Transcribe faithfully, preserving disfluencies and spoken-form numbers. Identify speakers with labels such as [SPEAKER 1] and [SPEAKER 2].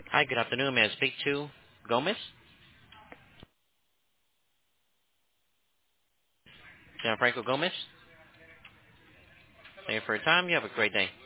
[SPEAKER 1] Hi, good afternoon. May I speak to Gomez? Gianfranco Gomez? Thank you for your time. You have a great day.